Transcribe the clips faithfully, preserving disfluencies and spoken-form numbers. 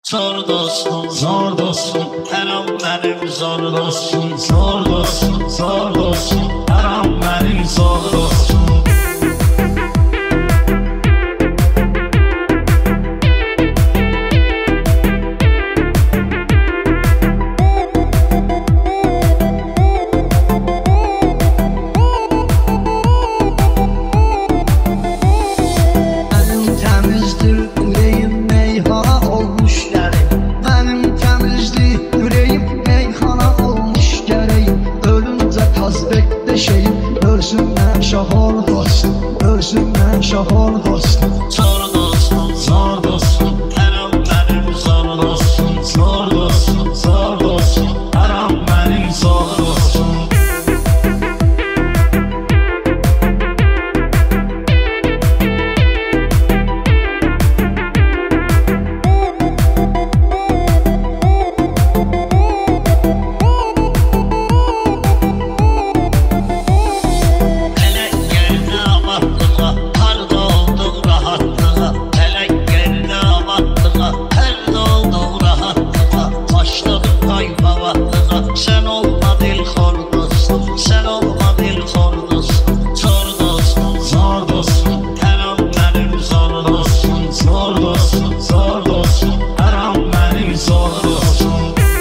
Zor dostum, zor dostum, her an benim zor dostum. Zor dostum, zor dostum, her an benim zor dostum. Ölsünler şahol olsun, ölsünler şahol olsun. Zor dostum, zor dostum, her an benim zor dostum. Zor dostum, zor dostum, her an benim zor dostum. Sen olma dil xor dostum, sen olma dil xor dostum. Zor dostum, zor dostum, her an benim zor dostum. Zor dostum, zor dostum, her an benim zor dostum.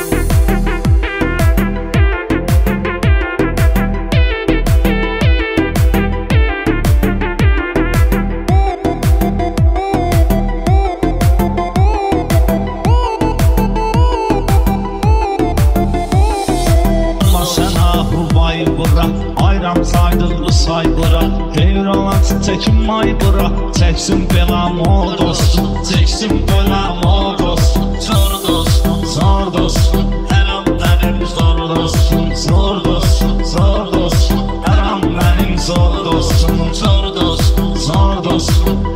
Ayram saydırlı saydıra, devralat çekinmay bura. Çeksin belam o dostum, çeksin belam o dostum. Zor dostum, zor dostum, her an benim zor dostum. Zor dostum, zor dostum, her an benim zor dostum. Zor dostum, zor dostum,